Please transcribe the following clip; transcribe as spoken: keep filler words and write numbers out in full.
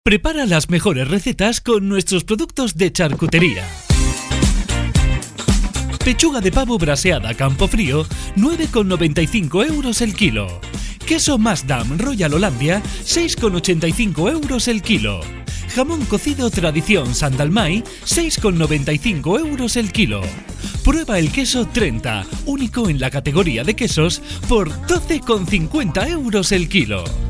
Prepara las mejores recetas con nuestros productos de charcutería. Pechuga de pavo braseada Campofrío, nueve con noventa y cinco euros el kilo. Queso Maasdam Royal Hollandia, seis con ochenta y cinco euros el kilo. Jamón cocido Tradición Sandalmay, seis con noventa y cinco euros el kilo. Prueba el queso treinta, único en la categoría de quesos, por doce con cincuenta euros el kilo.